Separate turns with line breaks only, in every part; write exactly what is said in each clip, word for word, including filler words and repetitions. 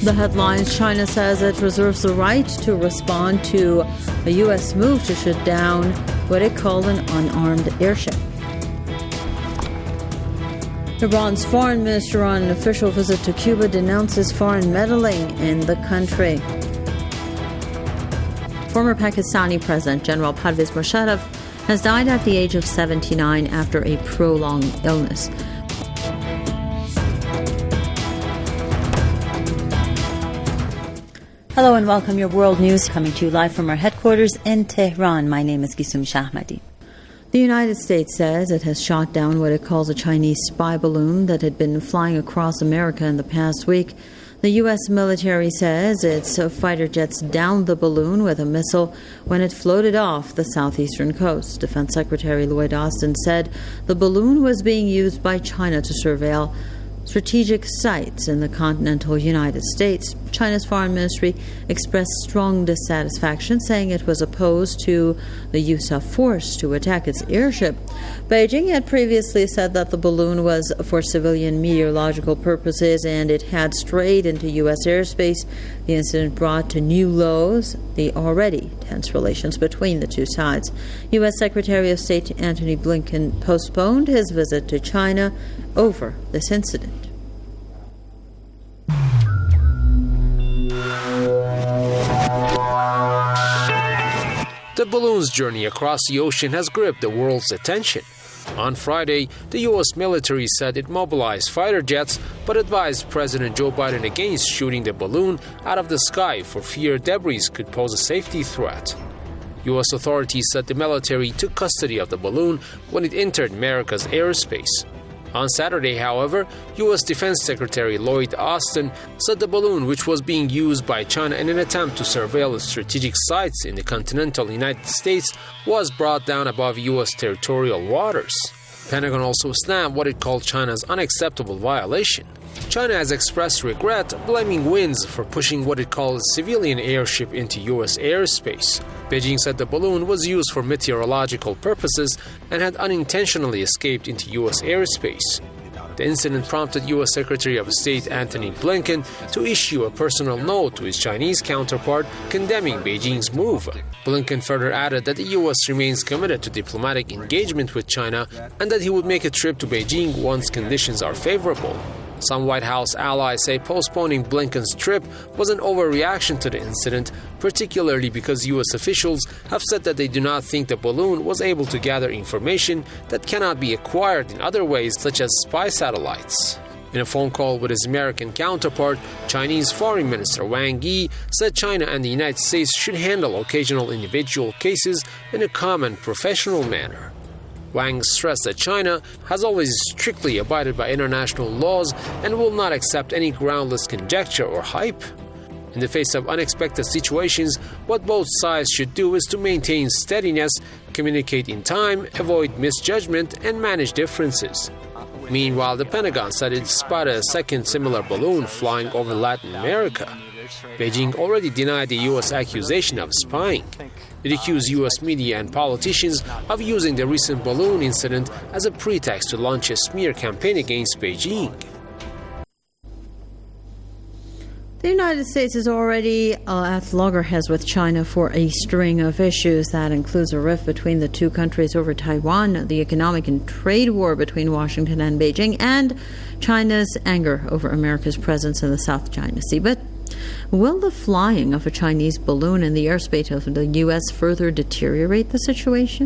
The headlines: China says it reserves the right to respond to a U S move to shoot down what it called an unarmed airship. Iran's foreign minister on an official visit to Cuba denounces foreign meddling in the country. Former Pakistani President General Parvez Musharraf has died at the age of seventy-nine after a prolonged illness. Hello and welcome. Your world news coming to you live from our headquarters in Tehran. My name is Gisum Shahmadi. The United States says it has shot down what it calls a Chinese spy balloon that had been flying across America in the past week. The U S military says its fighter jets downed the balloon with a missile when it floated off the southeastern coast. Defense Secretary Lloyd Austin said the balloon was being used by China to surveil strategic sites in the continental United States. China's foreign ministry expressed strong dissatisfaction, saying it was opposed to the use of force to attack its airship. Beijing had previously said that the balloon was for civilian meteorological purposes and it had strayed into U S airspace. The incident brought to new lows the already tense relations between the two sides. U S Secretary of State Antony Blinken postponed his visit to China over this incident.
The balloon's journey across the ocean has gripped the world's attention. On Friday, the U S military said it mobilized fighter jets, but advised President Joe Biden against shooting the balloon out of the sky for fear debris could pose a safety threat. U S authorities said the military took custody of the balloon when it entered America's airspace. On Saturday, however, U S Defense Secretary Lloyd Austin said the balloon, which was being used by China in an attempt to surveil strategic sites in the continental United States, was brought down above U S territorial waters. The Pentagon also snapped what it called China's unacceptable violation. China has expressed regret, blaming winds for pushing what it calls a civilian airship into U S airspace. Beijing said the balloon was used for meteorological purposes and had unintentionally escaped into U S airspace. The incident prompted U S Secretary of State Antony Blinken to issue a personal note to his Chinese counterpart condemning Beijing's move. Blinken further added that the U S remains committed to diplomatic engagement with China and that he would make a trip to Beijing once conditions are favorable. Some White House allies say postponing Blinken's trip was an overreaction to the incident, particularly because U S officials have said that they do not think the balloon was able to gather information that cannot be acquired in other ways, such as spy satellites. In a phone call with his American counterpart, Chinese Foreign Minister Wang Yi said China and the United States should handle occasional individual cases in a calm and professional manner. Wang stressed that China has always strictly abided by international laws and will not accept any groundless conjecture or hype. In the face of unexpected situations, what both sides should do is to maintain steadiness, communicate in time, avoid misjudgment, and manage differences. Meanwhile, the Pentagon said it spotted a second similar balloon flying over Latin America. Beijing already denied the U S accusation of spying. It accused U S media and politicians of using the recent balloon incident as a pretext to launch a smear campaign against Beijing.
The United States is already uh, at loggerheads with China for a string of issues. That includes a rift between the two countries over Taiwan, the economic and trade war between Washington and Beijing, and China's anger over America's presence in the South China Sea. But will the flying of a Chinese balloon in the airspace of the U S further deteriorate the situation?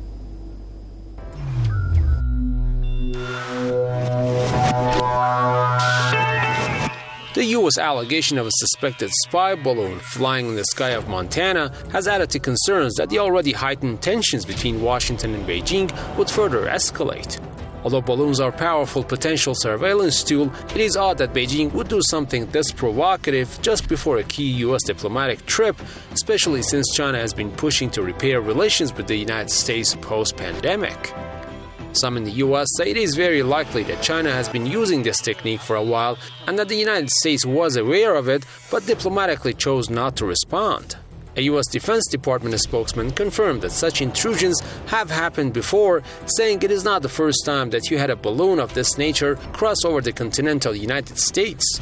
The U S allegation of a suspected spy balloon flying in the sky of Montana has added to concerns that the already heightened tensions between Washington and Beijing would further escalate. Although balloons are a powerful potential surveillance tool, it is odd that Beijing would do something this provocative just before a key U S diplomatic trip, especially since China has been pushing to repair relations with the United States post-pandemic. Some in the U S say it is very likely that China has been using this technique for a while and that the United States was aware of it but diplomatically chose not to respond. A U S Defense Department spokesman confirmed that such intrusions have happened before, saying it is not the first time that you had a balloon of this nature cross over the continental United States.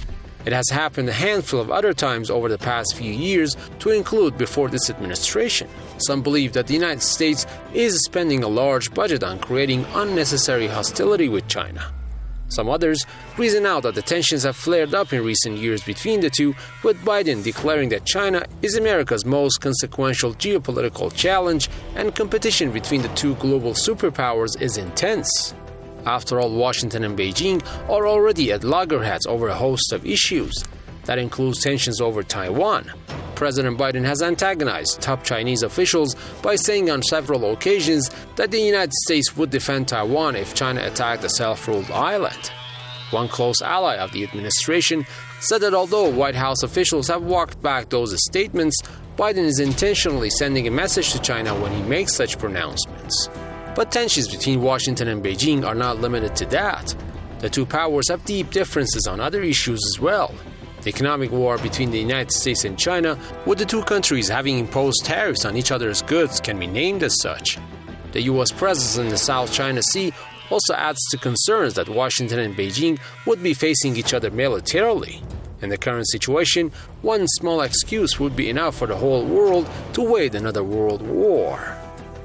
It has happened a handful of other times over the past few years, to include before this administration. Some believe that the United States is spending a large budget on creating unnecessary hostility with China. Some others reason out that the tensions have flared up in recent years between the two, with Biden declaring that China is America's most consequential geopolitical challenge and competition between the two global superpowers is intense. After all, Washington and Beijing are already at loggerheads over a host of issues. That includes tensions over Taiwan. President Biden has antagonized top Chinese officials by saying on several occasions that the United States would defend Taiwan if China attacked a self-ruled island. One close ally of the administration said that although White House officials have walked back those statements, Biden is intentionally sending a message to China when he makes such pronouncements. But tensions between Washington and Beijing are not limited to that. The two powers have deep differences on other issues as well. The economic war between the United States and China, with the two countries having imposed tariffs on each other's goods, can be named as such. The U S presence in the South China Sea also adds to concerns that Washington and Beijing would be facing each other militarily. In the current situation, one small excuse would be enough for the whole world to wage another world war.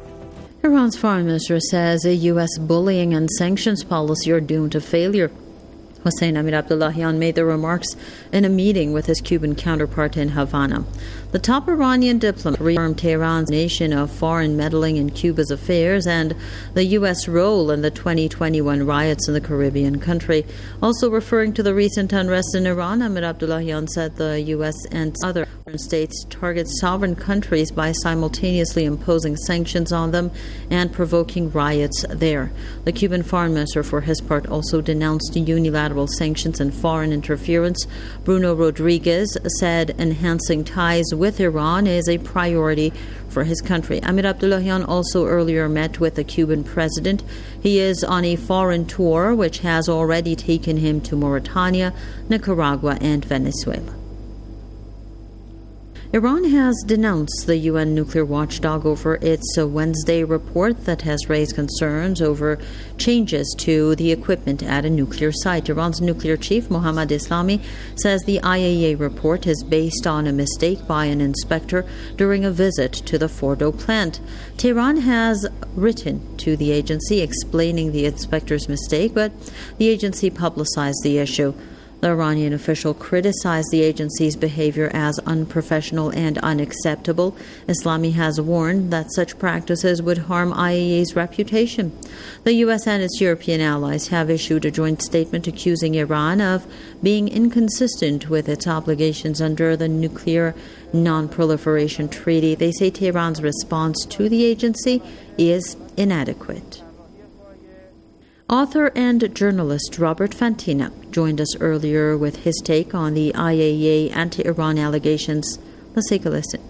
Iran's foreign minister says a U S bullying and sanctions policy are doomed to failure. Hossein Amir Abdullahian made the remarks in a meeting with his Cuban counterpart in Havana. The top Iranian diplomat reaffirmed Tehran's nation of foreign meddling in Cuba's affairs and the U S role in the twenty twenty-one riots in the Caribbean country. Also referring to the recent unrest in Iran, Amir Abdullahian said the U S and other states target sovereign countries by simultaneously imposing sanctions on them and provoking riots there. The Cuban foreign minister, for his part, also denounced unilateral sanctions and foreign interference. Bruno Rodriguez said enhancing ties with Iran is a priority for his country. Amir Abdullahian also earlier met with the Cuban president. He is on a foreign tour which has already taken him to Mauritania, Nicaragua, and Venezuela. Iran has denounced the U N nuclear watchdog over its Wednesday report that has raised concerns over changes to the equipment at a nuclear site. Iran's nuclear chief, Mohammad Islami, says the I A E A report is based on a mistake by an inspector during a visit to the Fordo plant. Tehran has written to the agency explaining the inspector's mistake, but the agency publicized the issue. The Iranian official criticized the agency's behavior as unprofessional and unacceptable. Islami has warned that such practices would harm I A E A's reputation. The U S and its European allies have issued a joint statement accusing Iran of being inconsistent with its obligations under the Nuclear Non-Proliferation Treaty. They say Tehran's response to the agency is inadequate. Author and journalist Robert Fantina joined us earlier with his take on the I A E A anti-Iran allegations. Let's take a listen.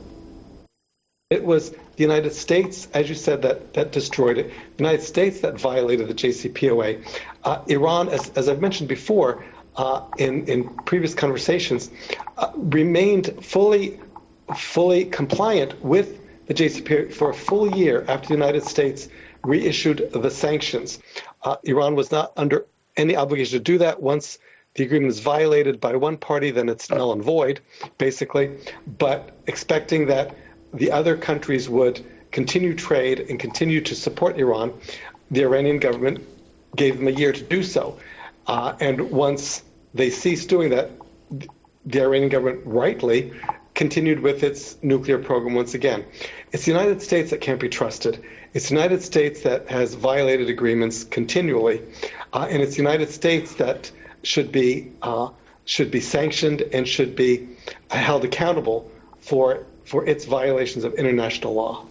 It was the United States, as you said, that, that destroyed it. The United States that violated the J C P O A. Uh, Iran, as, as I've mentioned before uh, in, in previous conversations, uh, remained fully, fully compliant with the J C P O A for a full year after the United States reissued the sanctions. Uh, Iran was not under any obligation to do that. Once the agreement is violated by one party, then it's null and void, basically. But expecting that the other countries would continue trade and continue to support Iran, the Iranian government gave them a year to do so. Uh, and once they ceased doing that, the Iranian government rightly continued with its nuclear program once again. It's the United States that can't be trusted. It's the United States that has violated agreements continually, uh, and it's the United States that should be uh, should be sanctioned and should be held accountable for for its violations of international law.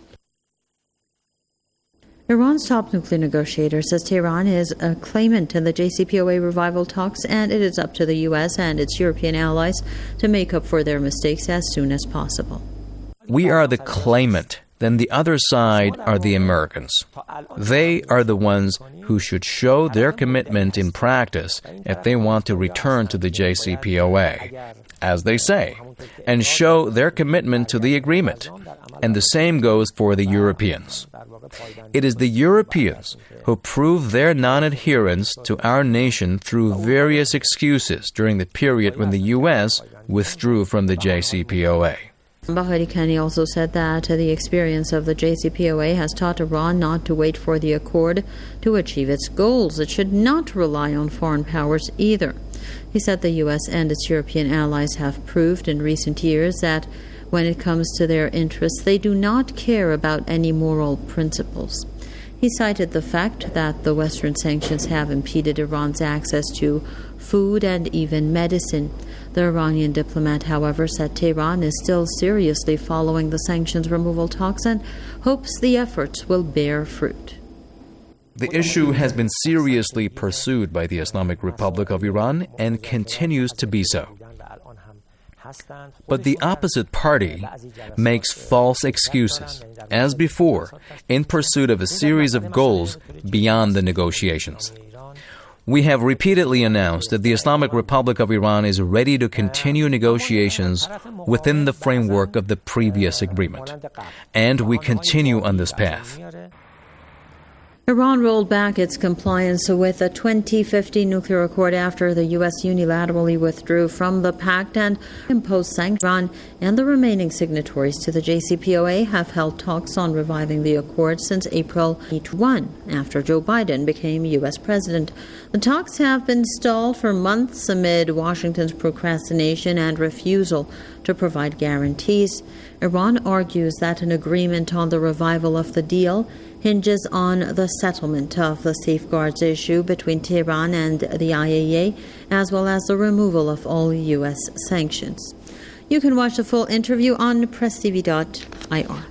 Iran's top nuclear negotiator says Tehran is a claimant in the J C P O A revival talks, and it is up to the U S and its European allies to make up for their mistakes as soon as possible.
We are the claimant. Then the other side are the Americans. They are the ones who should show their commitment in practice if they want to return to the J C P O A. As they say, and show their commitment to the agreement. And the same goes for the Europeans. It is the Europeans who prove their non-adherence to our nation through various excuses during the period when the U S withdrew from the J C P O A.
Bahari Kani also said that the experience of the J C P O A has taught Iran not to wait for the accord to achieve its goals. It should not rely on foreign powers either. He said the U S and its European allies have proved in recent years that when it comes to their interests, they do not care about any moral principles. He cited the fact that the Western sanctions have impeded Iran's access to food and even medicine. The Iranian diplomat, however, said Tehran is still seriously following the sanctions removal talks and hopes the efforts will bear fruit.
The issue has been seriously pursued by the Islamic Republic of Iran and continues to be so. But the opposite party makes false excuses, as before, in pursuit of a series of goals beyond the negotiations. We have repeatedly announced that the Islamic Republic of Iran is ready to continue negotiations within the framework of the previous agreement, and we continue on this path.
Iran rolled back its compliance with a twenty fifteen nuclear accord after the U S unilaterally withdrew from the pact and imposed sanctions. Iran and the remaining signatories to the J C P O A have held talks on reviving the accord since April twenty-first, after Joe Biden became U S president. The talks have been stalled for months amid Washington's procrastination and refusal to provide guarantees. Iran argues that an agreement on the revival of the deal hinges on the settlement of the safeguards issue between Tehran and the I A E A, as well as the removal of all U S sanctions. You can watch the full interview on press t v dot i r.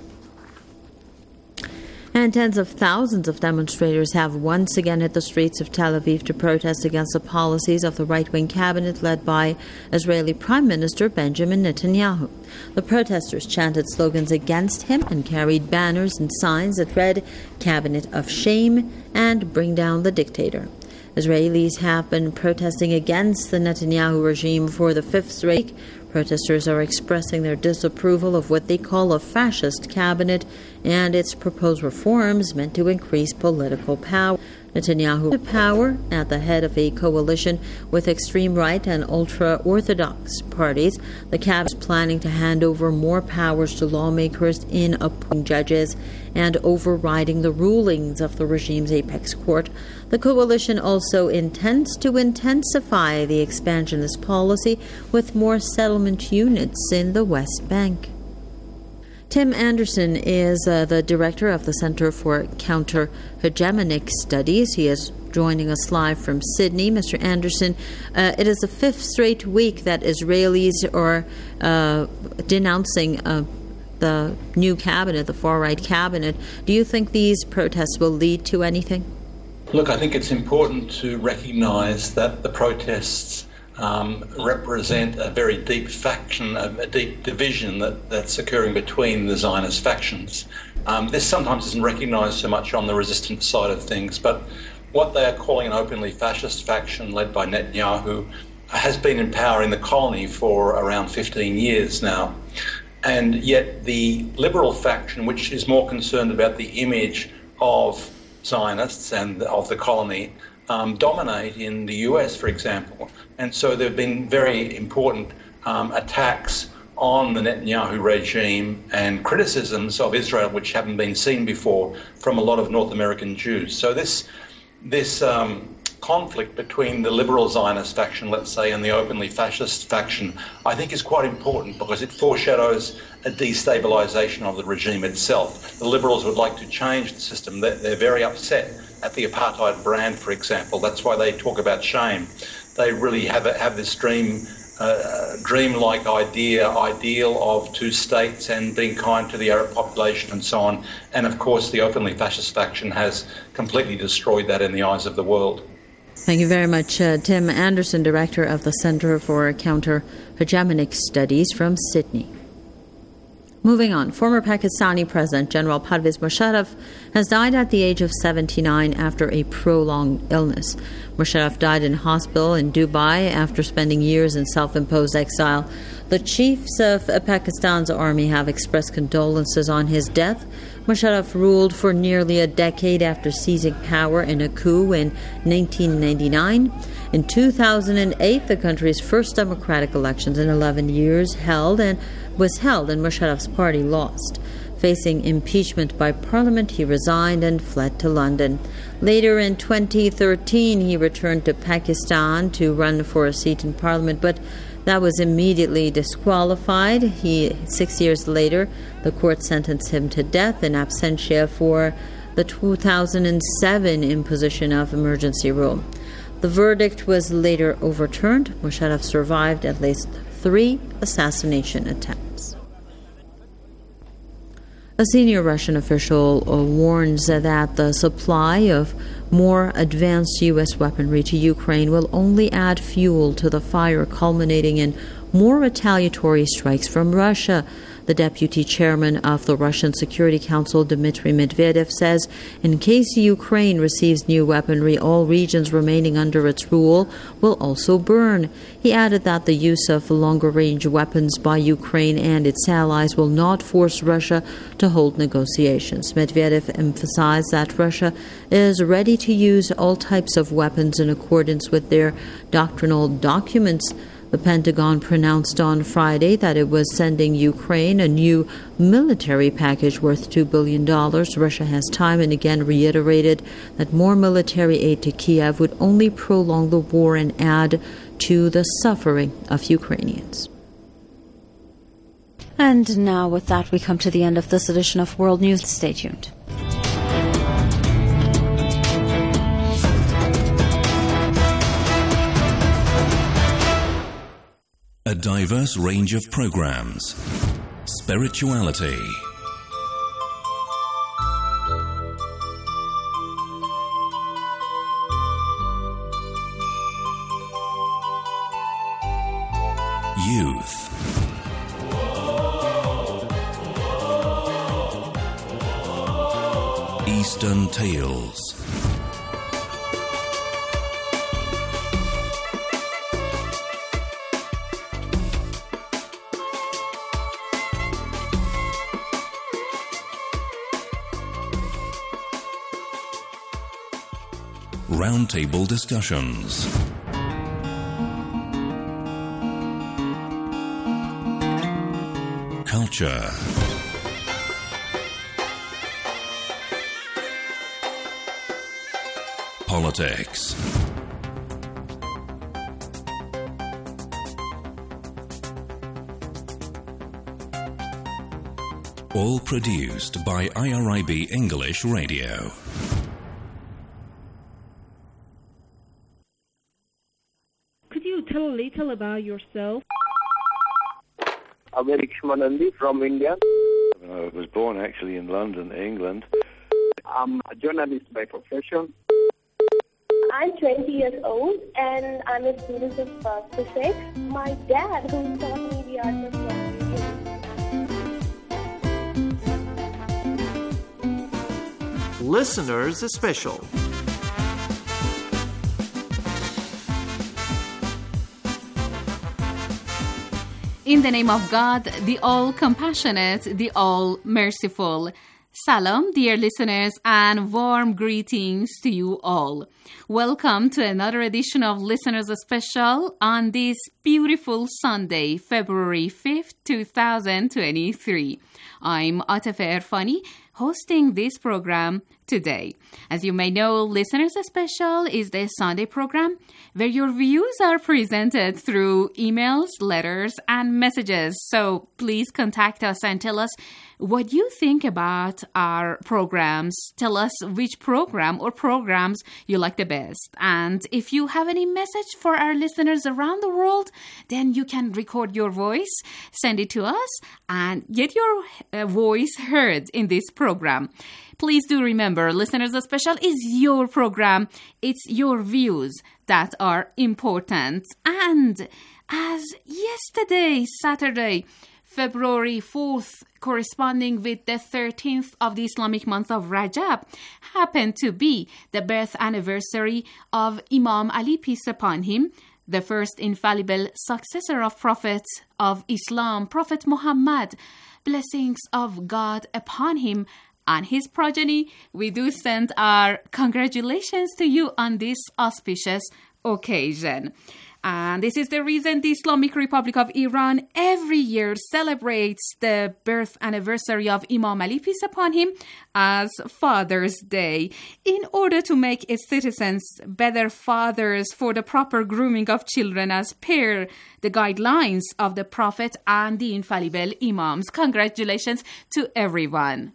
And tens of thousands of demonstrators have once again hit the streets of Tel Aviv to protest against the policies of the right-wing cabinet led by Israeli Prime Minister Benjamin Netanyahu. The protesters chanted slogans against him and carried banners and signs that read, "Cabinet of Shame" and "Bring Down the Dictator." Israelis have been protesting against the Netanyahu regime for the fifth straight week. Protesters are expressing their disapproval of what they call a fascist cabinet and its proposed reforms meant to increase political power. Netanyahu took power at the head of a coalition with extreme right and ultra-Orthodox parties. The cabinet is planning to hand over more powers to lawmakers in appointing judges and overriding the rulings of the regime's apex court. The coalition also intends to intensify the expansionist policy with more settlement units in the West Bank. Tim Anderson is uh, the director of the Center for Counter-Hegemonic Studies. He is joining us live from Sydney. Mister Anderson, uh, it is the fifth straight week that Israelis are uh, denouncing uh, the new cabinet, the far-right cabinet. Do you think these protests will lead to anything?
Look, I think it's important to recognise that the protests Um, represent a very deep faction, a, a deep division that, that's occurring between the Zionist factions. Um, this sometimes isn't recognised so much on the resistance side of things, but what they are calling an openly fascist faction led by Netanyahu has been in power in the colony for around fifteen years now. And yet the liberal faction, which is more concerned about the image of Zionists and of the colony, Um, dominate in the U S, for example. And so there have been very important um, attacks on the Netanyahu regime and criticisms of Israel which haven't been seen before from a lot of North American Jews. So this this um, conflict between the liberal Zionist faction, let's say, and the openly fascist faction, I think is quite important because it foreshadows a destabilisation of the regime itself. The liberals would like to change the system. They're, they're very upset at the apartheid brand, for example. That's why they talk about shame. They really have a, have this dream, uh, dream-like idea, ideal of two states and being kind to the Arab population and so on. And of course, the openly fascist faction has completely destroyed that in the eyes of the world.
Thank you very much, uh, Tim Anderson, Director of the Center for Counter-Hegemonic Studies from Sydney. Moving on, former Pakistani President General Parvez Musharraf has died at the age of seventy-nine after a prolonged illness. Musharraf died in hospital in Dubai after spending years in self-imposed exile. The chiefs of Pakistan's army have expressed condolences on his death. Musharraf ruled for nearly a decade after seizing power in a coup in nineteen ninety-nine. In two thousand eight, the country's first democratic elections in eleven years held and was held and Musharraf's party lost. Facing impeachment by Parliament, he resigned and fled to London. Later in twenty thirteen, he returned to Pakistan to run for a seat in Parliament, but that was immediately disqualified. He, six years later, the court sentenced him to death in absentia for the two thousand seven imposition of emergency rule. The verdict was later overturned. Musharraf survived at least three assassination attempts. A senior Russian official uh, warns that the supply of more advanced U S weaponry to Ukraine will only add fuel to the fire, culminating in more retaliatory strikes from Russia. The deputy chairman of the Russian Security Council, Dmitry Medvedev, says in case Ukraine receives new weaponry, all regions remaining under its rule will also burn. He added that the use of longer-range weapons by Ukraine and its allies will not force Russia to hold negotiations. Medvedev emphasized that Russia is ready to use all types of weapons in accordance with their doctrinal documents. The Pentagon pronounced on Friday that it was sending Ukraine a new military package worth two billion dollars. Russia has time and again reiterated that more military aid to Kiev would only prolong the war and add to the suffering of Ukrainians. And now with that, we come to the end of this edition of World News. Stay tuned.
A diverse range of programs. Spirituality. Youth. Eastern Tales. Roundtable discussions. Culture. Politics. All produced by I R I B English Radio.
Tell a little about yourself.
Amerik Shmanandi from India.
I was born actually in London, England.
I'm a journalist by profession.
I'm twenty years old and I'm a student of uh, physics. My dad, who taught me the art of computing.
Listeners Special.
In the name of God, the all-compassionate, the all-merciful. Salam, dear listeners, and warm greetings to you all. Welcome to another edition of Listeners Special on this beautiful Sunday, February fifth, twenty twenty-three. I'm Atefe Erfani, hosting this program today. As you may know, Listeners Special is the Sunday program where your views are presented through emails, letters, and messages. So please contact us and tell us what you think about our programs. Tell us which program or programs you like the best. And if you have any message for our listeners around the world, then you can record your voice, send it to us, and get your uh, voice heard in this program. Please do remember, Listeners Special is your program. It's your views that are important. And as yesterday, Saturday, February fourth, corresponding with the thirteenth of the Islamic month of Rajab, happened to be the birth anniversary of Imam Ali, peace upon him, the first infallible successor of Prophet of Islam, Prophet Muhammad, blessings of God upon him and his progeny. We do send our congratulations to you on this auspicious occasion. And this is the reason the Islamic Republic of Iran every year celebrates the birth anniversary of Imam Ali, peace upon him, as Father's Day, in order to make its citizens better fathers for the proper grooming of children as per the guidelines of the Prophet and the infallible Imams. Congratulations to everyone.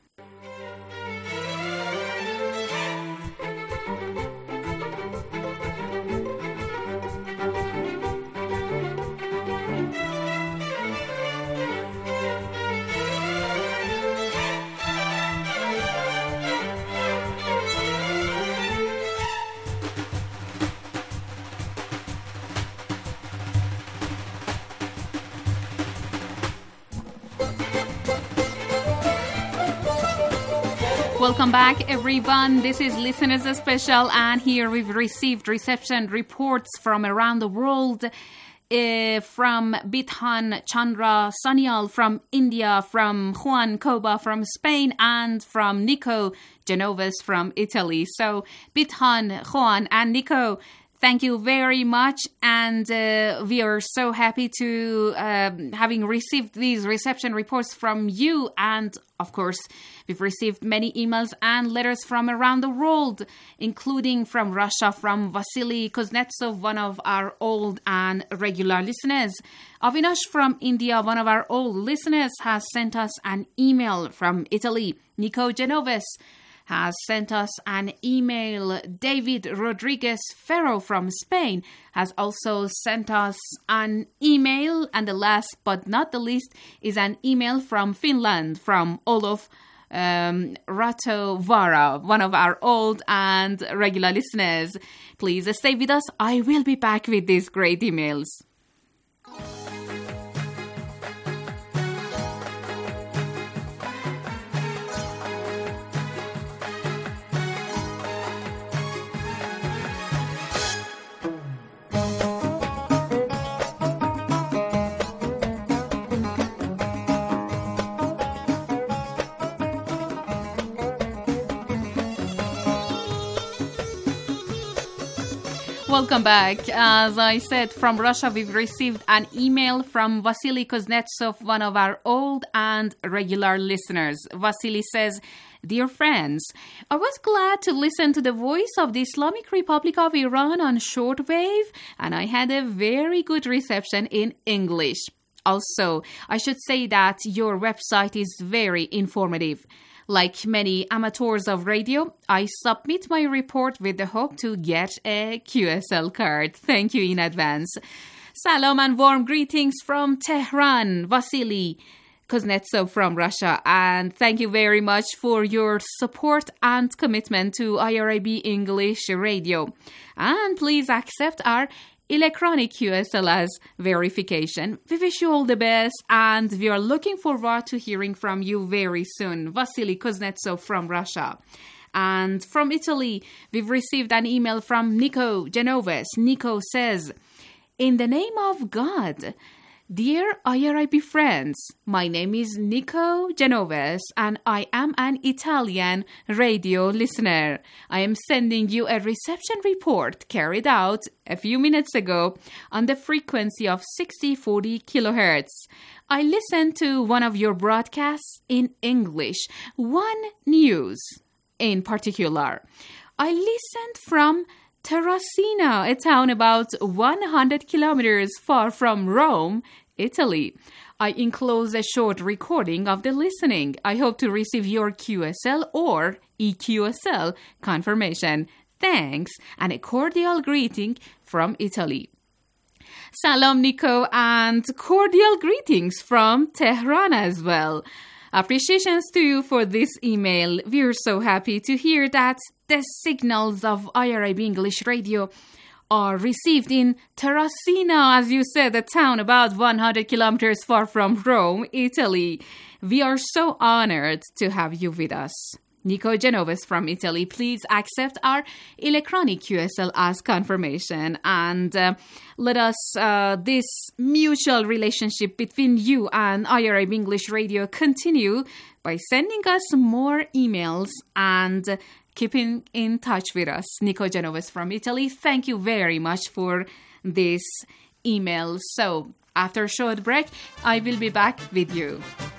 Welcome back, everyone. This is Listeners Special, and here we've received reception reports from around the world. Uh, from Bithan Chandra Sanyal from India, from Juan Koba from Spain, and from Nico Genoves from Italy. So, Bithan, Juan, and Nico, thank you very much, and uh, we are so happy to uh, having received these reception reports from you, and of course, we've received many emails and letters from around the world, including from Russia, from Vasily Kuznetsov, one of our old and regular listeners. Avinash from India, one of our old listeners, has sent us an email from Italy. Nico Genoves has sent us an email. David Rodriguez Ferro from Spain has also sent us an email. And the last but not the least is an email from Finland, from Olof um, Ratovara, one of our old and regular listeners. Please stay with us. I will be back with these great emails. Welcome back. As I said, from Russia, we've received an email from Vasily Kuznetsov, one of our old and regular listeners. Vasily says, "Dear friends, I was glad to listen to the voice of the Islamic Republic of Iran on shortwave, and I had a very good reception in English. Also, I should say that your website is very informative. Like many amateurs of radio, I submit my report with the hope to get a Q S L card. Thank you in advance. Salam and warm greetings from Tehran, Vasily Kuznetsov from Russia. And thank you very much for your support and commitment to I R I B English Radio. And please accept our electronic Q S L as verification. We wish you all the best, and we are looking forward to hearing from you very soon." Vasily Kuznetsov from Russia. And from Italy, we've received an email from Nico Genoves. Nico says, "In the name of God, dear I R I B friends, my name is Nico Genoves and I am an Italian radio listener. I am sending you a reception report carried out a few minutes ago on the frequency of sixty forty kilohertz. I listened to one of your broadcasts in English, One News in particular. I listened from Terracina, a town about one hundred kilometers far from Rome, Italy. I enclose a short recording of the listening. I hope to receive your Q S L or E Q S L confirmation. Thanks, and a cordial greeting from Italy." Salam, Nico, and cordial greetings from Tehran as well. Appreciations to you for this email. We're so happy to hear that the signals of I R I B English Radio are received in Terracina, as you said, a town about one hundred kilometers far from Rome, Italy. We are so honored to have you with us. Nico Genoves from Italy, please accept our electronic Q S L as confirmation and uh, let us, uh, this mutual relationship between you and I R I B English Radio continue by sending us more emails and keeping in touch with us. Nico Genoves from Italy, thank you very much for this email. So, after a short break, I will be back with you.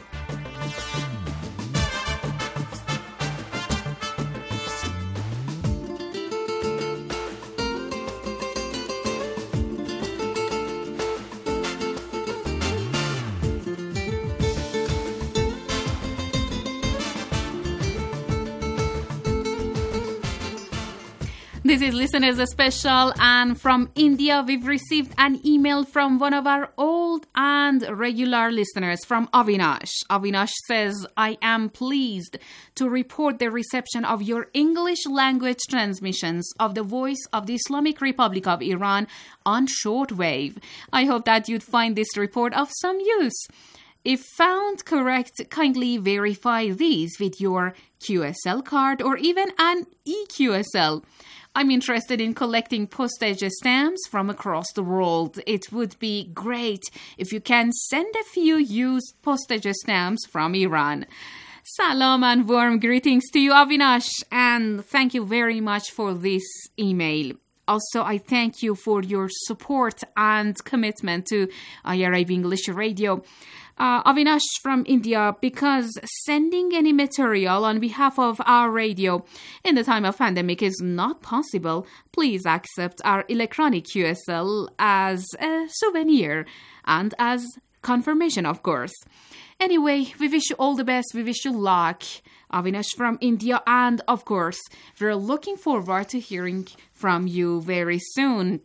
This is Listeners Special, and from India, we've received an email from one of our old and regular listeners, from Avinash. Avinash says, I am pleased to report the reception of your English language transmissions of the Voice of the Islamic Republic of Iran on shortwave. I hope that you'd find this report of some use. If found correct, kindly verify these with your Q S L card or even an E Q S L. I'm interested in collecting postage stamps from across the world. It would be great if you can send a few used postage stamps from Iran. Salam and warm greetings to you, Avinash, and thank you very much for this email. Also, I thank you for your support and commitment to I R I B English Radio. Uh, Avinash from India, because sending any material on behalf of our radio in the time of pandemic is not possible, please accept our electronic Q S L as a souvenir and as confirmation, of course. Anyway, we wish you all the best. We wish you luck, Avinash from India. And, of course, we're looking forward to hearing from you very soon.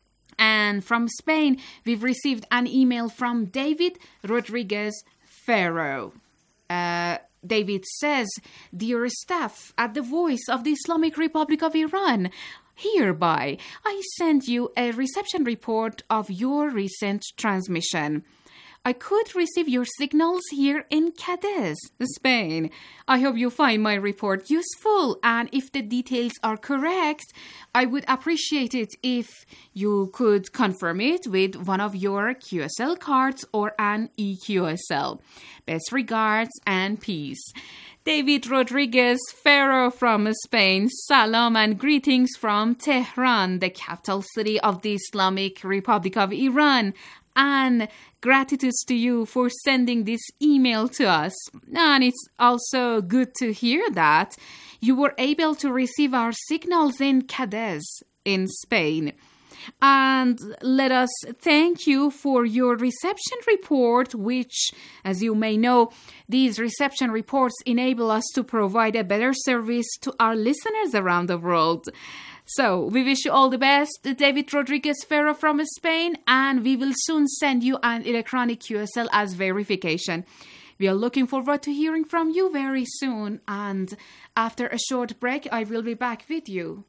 And from Spain, we've received an email from David Rodriguez Ferro. Uh, David says, Dear staff at the Voice of the Islamic Republic of Iran, hereby I send you a reception report of your recent transmission. I could receive your signals here in Cadiz, Spain. I hope you find my report useful, and if the details are correct, I would appreciate it if you could confirm it with one of your Q S L cards or an E Q S L. Best regards and peace. David Rodriguez Ferro from Spain. Salam and greetings from Tehran, the capital city of the Islamic Republic of Iran. And gratitude to you for sending this email to us. And it's also good to hear that you were able to receive our signals in Cadiz, in Spain. And let us thank you for your reception report, which, as you may know, these reception reports enable us to provide a better service to our listeners around the world. So, we wish you all the best, David Rodriguez Ferro from Spain, and we will soon send you an electronic Q S L as verification. We are looking forward to hearing from you very soon, and after a short break, I will be back with you.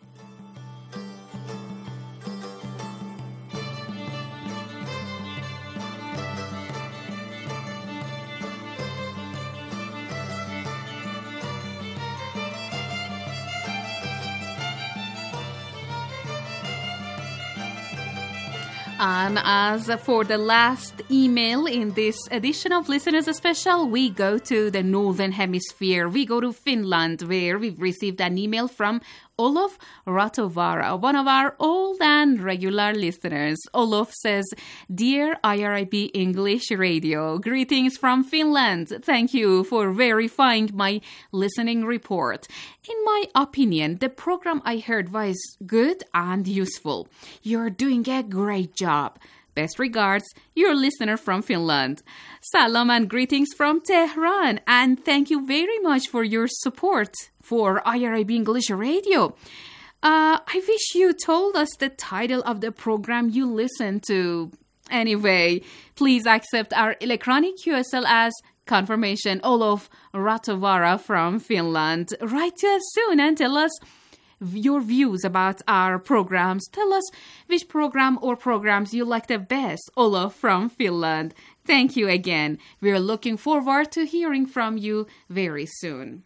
And as for the last email in this edition of Listeners Special, we go to the Northern Hemisphere. We go to Finland, where we've received an email from Olof Ratovara, one of our old and regular listeners. Olof says, Dear I R I B English Radio, greetings from Finland. Thank you for verifying my listening report. In my opinion, the program I heard was good and useful. You're doing a great job. Best regards, your listener from Finland. Salam and greetings from Tehran, and thank you very much for your support for I R I B English Radio. Uh, I wish you told us the title of the program you listen to. Anyway, please accept our electronic Q S L as confirmation. Olof Ratovara from Finland. Write to us soon and tell us your views about our programs. Tell us which program or programs you like the best. Olof from Finland. Thank you again. We're looking forward to hearing from you very soon.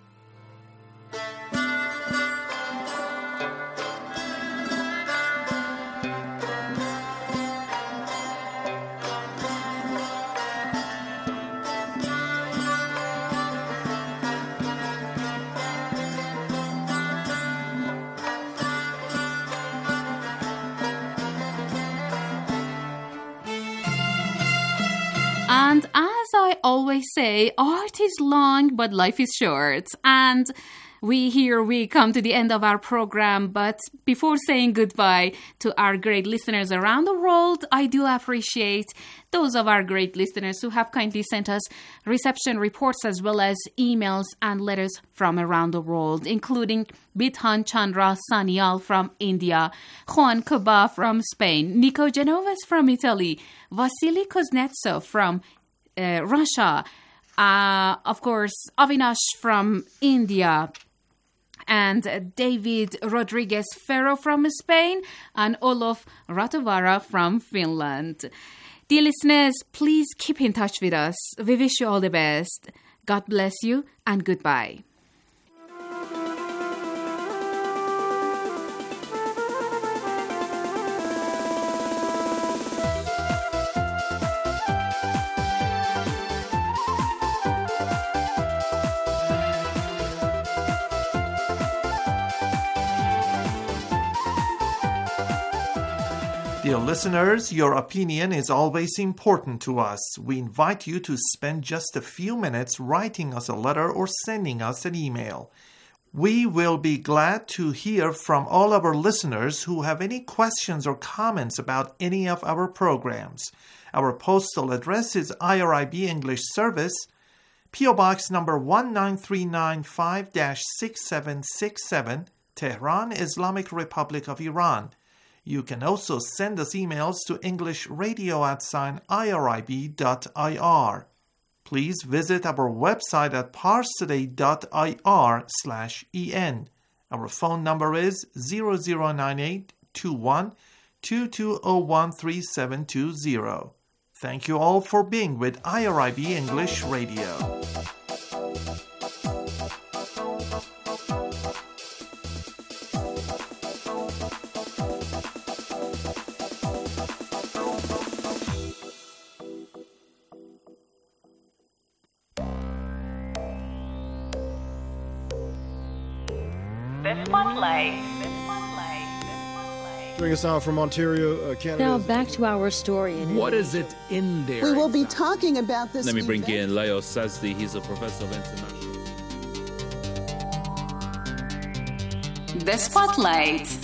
And as I always say, art is long, but life is short. And we here, we come to the end of our program. But before saying goodbye to our great listeners around the world, I do appreciate those of our great listeners who have kindly sent us reception reports as well as emails and letters from around the world, including Bidhan Chandra Sanyal from India, Juan Kuba from Spain, Nico Genoves from Italy, Vasily Kuznetsov from uh, Russia, uh, of course, Avinash from India, and uh, David Rodriguez Ferro from Spain, and Olof Ratovara from Finland. Dear listeners, please keep in touch with us. We wish you all the best. God bless you and goodbye.
Dear listeners, your opinion is always important to us. We invite you to spend just a few minutes writing us a letter or sending us an email. We will be glad to hear from all our listeners who have any questions or comments about any of our programs. Our postal address is I R I B English Service, P O Box number one nine three nine five six seven six seven, Tehran, Islamic Republic of Iran. You can also send us emails to englishradio at sign irib dot I R. Please visit our website at parstoday.ir slash en. Our phone number is zero zero nine eight two one two two zero one three seven two zero. Thank you all for being with I R I B English Radio.
The Spotlight.
Joining us now from Ontario, uh, Canada.
Now back to our story.
What is it in there?
We will be talking about this.
Let me bring
event.
in Leo Sazdi. He's a professor of international.
The Spotlight.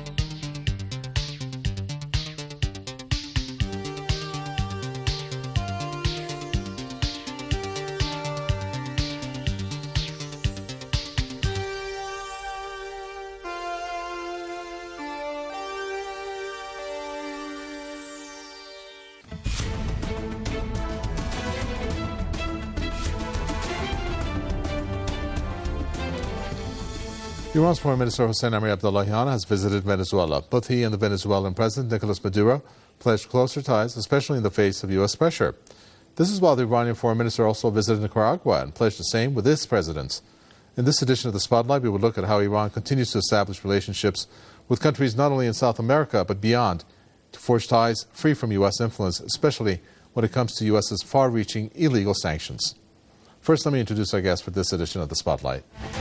Iran's Foreign Minister Hossein Amir-Abdollahian has visited Venezuela. Both he and the Venezuelan President Nicolas Maduro pledged closer ties, especially in the face of U S pressure. This is while the Iranian Foreign Minister also visited Nicaragua and pledged the same with its presidents. In this edition of The Spotlight, we will look at how Iran continues to establish relationships with countries not only in South America but beyond, to forge ties free from U S influence, especially when it comes to U S's far-reaching illegal sanctions. First, let me introduce our guest for this edition of The Spotlight.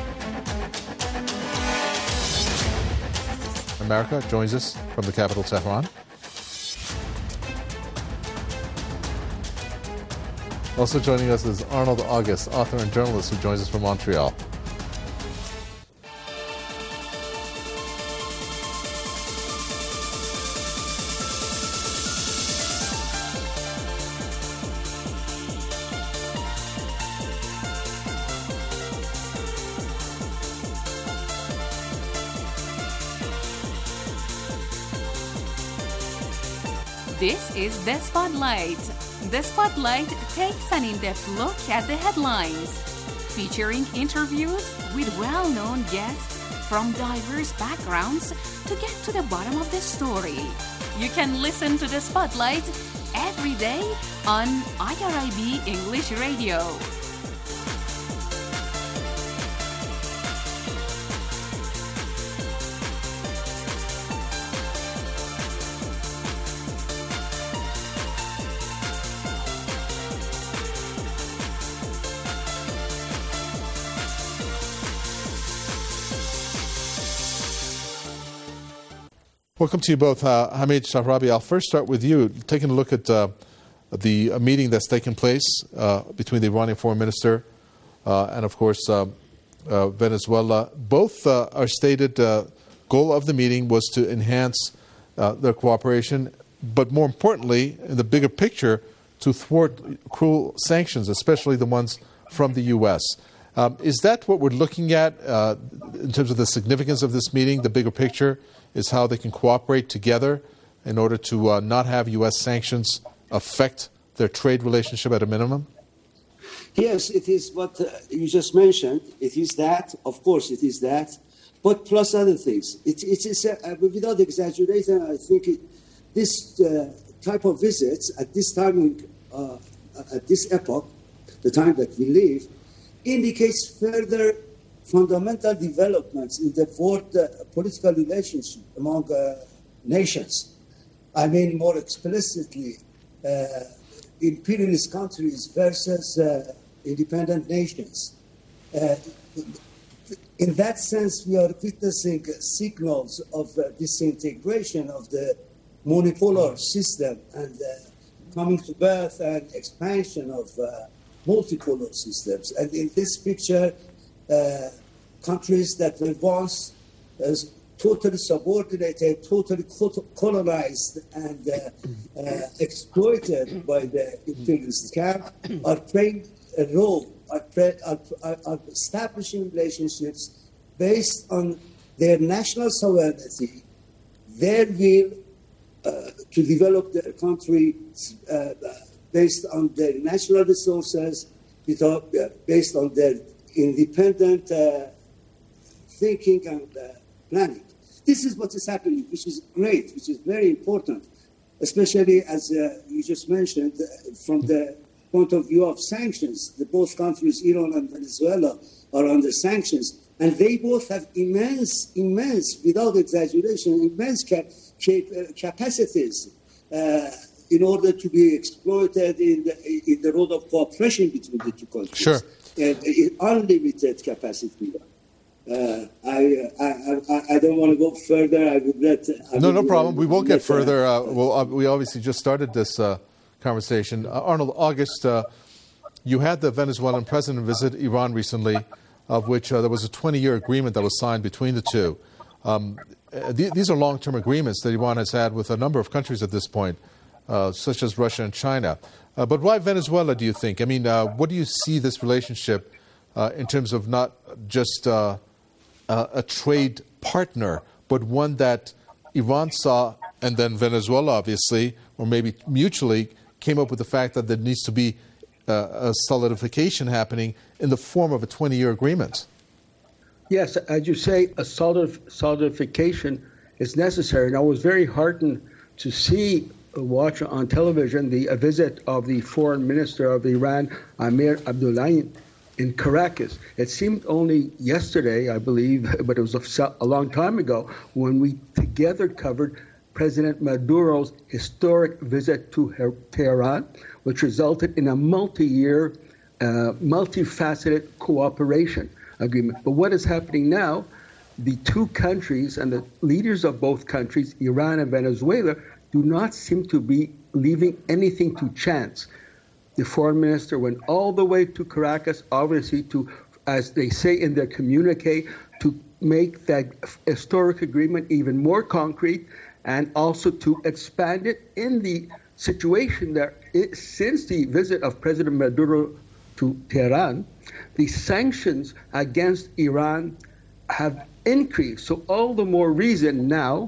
America joins us from the capital, Tehran. Also joining us is Arnold August, author and journalist who joins us from Montreal.
This is The Spotlight. The Spotlight takes an in-depth look at the headlines, featuring interviews with well-known guests from diverse backgrounds to get to the bottom of the story. You can listen to the Spotlight every day on I R I B English Radio.
Welcome to you both. Uh, Hamid Shahrabi, I'll first start with you. Taking a look at uh, the uh, meeting that's taken place uh, between the Iranian foreign minister uh, and, of course, uh, uh, Venezuela. Both uh, are stated uh, goal of the meeting was to enhance uh, their cooperation, but more importantly, in the bigger picture, to thwart cruel sanctions, especially the ones from the U S. Um, is that what we're looking at uh, in terms of the significance of this meeting, the bigger picture? Is how they can cooperate together in order to uh, not have U S sanctions affect their trade relationship at a minimum?
Yes, it is what uh, you just mentioned. It is that, of course it is that, but plus other things. It, it is, uh, without exaggerating, I think it, this uh, type of visits at this time, uh, at this epoch, the time that we live, indicates further fundamental developments in the world uh, political relationship among uh, nations. I mean, more explicitly, uh, imperialist countries versus uh, independent nations. Uh, in that sense, we are witnessing signals of uh, disintegration of the monopolar system and uh, coming to birth and expansion of uh, multipolar systems. And in this picture, Uh, countries that were once as totally subordinated, totally colonized and uh, uh, exploited by the imperialist camp are playing a role, are, pre- are, are, are establishing relationships based on their national sovereignty, their will uh, to develop their country uh, based on their natural resources, based on their independent uh, thinking and uh, planning. This is what is happening, which is great, which is very important, especially as uh, you just mentioned, uh, from the point of view of sanctions. The both countries, Iran and Venezuela, are under sanctions, and they both have immense, immense, without exaggeration, immense cap- cap- uh, capacities uh, in order to be exploited in the, in the road of cooperation between the two countries.
Sure.
Uh, unlimited capacity. Uh, I, I I I don't want to go further. I would let. I
no,
would
no problem.
let,
we won't get
let,
further. Uh, well, uh, we obviously just started this uh, conversation. Uh, Arnold, August, uh, you had the Venezuelan president visit Iran recently, of which uh, there was a twenty-year agreement that was signed between the two. Um, th- these are long-term agreements that Iran has had with a number of countries at this point, uh, such as Russia and China. Uh, but why Venezuela, do you think? I mean, uh, what do you see this relationship uh, in terms of not just uh, uh, a trade partner, but one that Iran saw, and then Venezuela, obviously, or maybe mutually, came up with the fact that there needs to be uh, a solidification happening in the form of a twenty-year agreement?
Yes, as you say, a solid solidification is necessary. And I was very heartened to see watch on television the a visit of the foreign minister of Iran, Amir Abdullahian, in Caracas. It seemed only yesterday, I believe, but it was a, a long time ago, when we together covered President Maduro's historic visit to Her- Tehran, which resulted in a multi-year, uh, multifaceted cooperation agreement. But what is happening now, the two countries and the leaders of both countries, Iran and Venezuela, do not seem to be leaving anything to chance. The foreign minister went all the way to Caracas, obviously to, as they say in their communique, to make that historic agreement even more concrete and also to expand it in the situation that it, since the visit of President Maduro to Tehran, the sanctions against Iran have increased. So all the more reason now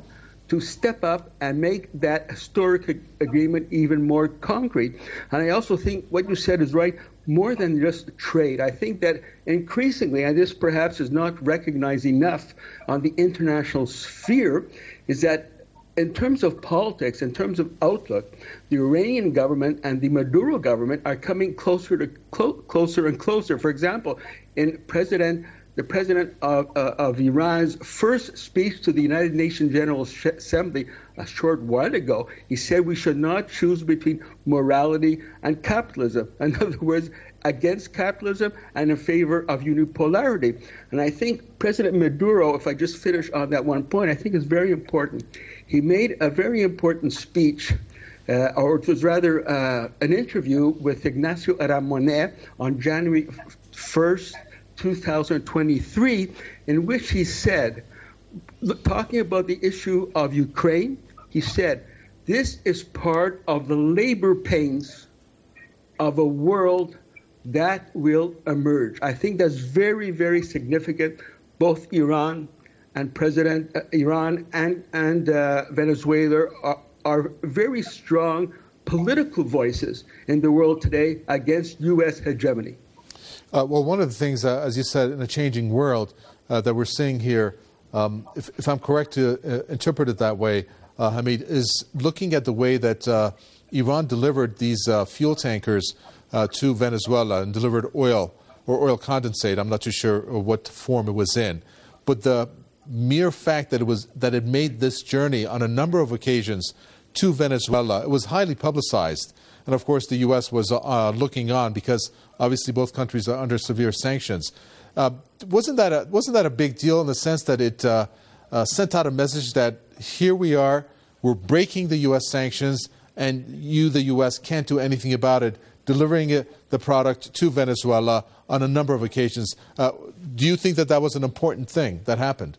to step up and make that historic ag- agreement even more concrete. And I also think what you said is right, more than just trade. I think that increasingly, and this perhaps is not recognized enough on the international sphere, is that in terms of politics, in terms of outlook, the Iranian government and the Maduro government are coming closer to clo- closer and closer. For example, in President the president of, uh, of Iran's first speech to the United Nations General Assembly a short while ago, he said we should not choose between morality and capitalism. In other words, against capitalism and in favor of unipolarity. And I think President Maduro, if I just finish on that one point, I think is very important. He made a very important speech, uh, or it was rather uh, an interview with Ignacio Aramonés on January first, two thousand twenty-three, in which he said, talking about the issue of Ukraine, he said, this is part of the labor pains of a world that will emerge. I think that's very, very significant. Both Iran and President uh, Iran and, and uh, Venezuela are, are very strong political voices in the world today against U S hegemony.
Uh, well, one of the things, uh, as you said, in a changing world uh, that we're seeing here, um, if, if I'm correct to uh, interpret it that way, uh, Hamid, is looking at the way that uh, Iran delivered these uh, fuel tankers uh, to Venezuela and delivered oil or oil condensate. I'm not too sure what form it was in. But the mere fact that it was that it made this journey on a number of occasions to Venezuela, it was highly publicized. And of course, the U S was uh, looking on because obviously both countries are under severe sanctions. Uh, wasn't that a, wasn't that a big deal in the sense that it uh, uh, sent out a message that here we are, we're breaking the U S sanctions, and you, the U S, can't do anything about it, delivering it, the product to Venezuela on a number of occasions. Uh, do you think that that was an important thing that happened?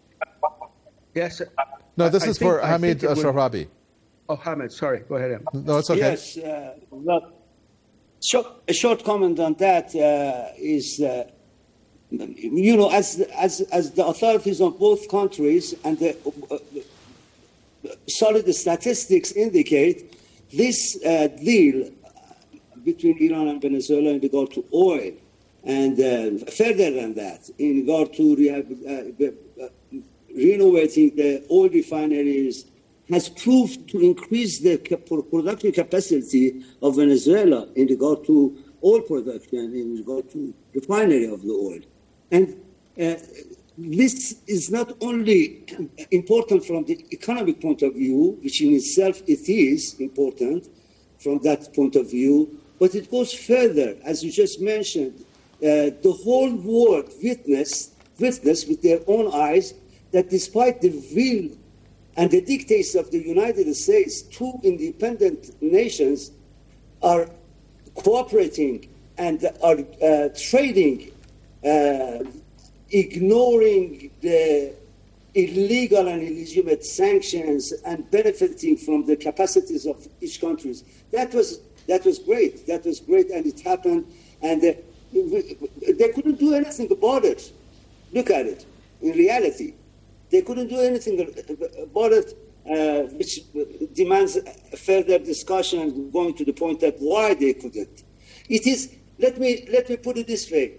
Yes.
No, this
I,
is
I
for
think,
Hamid Shahrabi.
Oh, Hamid, sorry. Go ahead, Hamid.
No, it's okay.
Yes. Uh, well, short, a short comment on that uh, is, uh, you know, as, as, as the authorities of both countries and the uh, solid statistics indicate, this uh, deal between Iran and Venezuela in regard to oil, and uh, further than that, in regard to rehab, uh, uh, renovating the oil refineries, has proved to increase the production capacity of Venezuela in regard to oil production, in regard to refinery of the oil. And uh, this is not only important from the economic point of view, which in itself it is important from that point of view, but it goes further. As you just mentioned, uh, the whole world witnessed, witnessed with their own eyes that despite the will and the dictates of the United States, two independent nations are cooperating and are uh, trading, uh, ignoring the illegal and illegitimate sanctions and benefiting from the capacities of each country. That was that was great. That was great, and it happened. And uh, they couldn't do anything about it. Look at it. In reality, they couldn't do anything about it, uh, which demands further discussion and going to the point that why they couldn't. It is. Let me let me put it this way.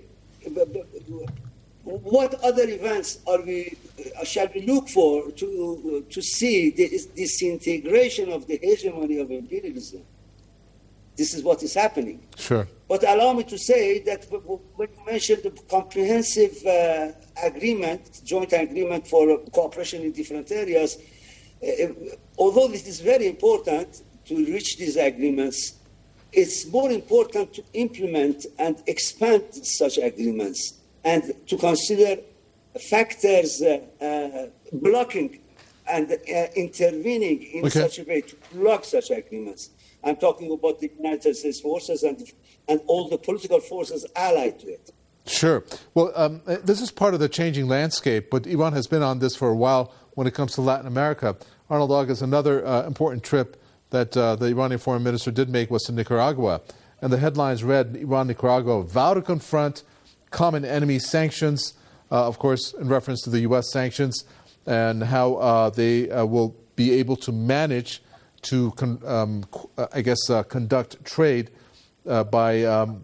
What other events are we uh, shall we look for to uh, to see this disintegration of the hegemony of imperialism? This is what is happening.
Sure.
But allow me to say that when you mentioned the comprehensive uh, agreement, joint agreement for cooperation in different areas, uh, although it is very important to reach these agreements, it's more important to implement and expand such agreements and to consider factors uh, uh, blocking and uh, intervening in
okay.
such a way to block such agreements. I'm talking about the United States forces and, and all the political forces allied to it.
Sure. Well, um, this is part of the changing landscape, but Iran has been on this for a while when it comes to Latin America. Arnold August, another uh, important trip that uh, the Iranian foreign minister did make was to Nicaragua. And the headlines read, Iran-Nicaragua vow to confront common enemy sanctions, uh, of course, in reference to the U S sanctions, and how uh, they uh, will be able to manage to, con- um, I guess, uh, conduct trade uh, by um,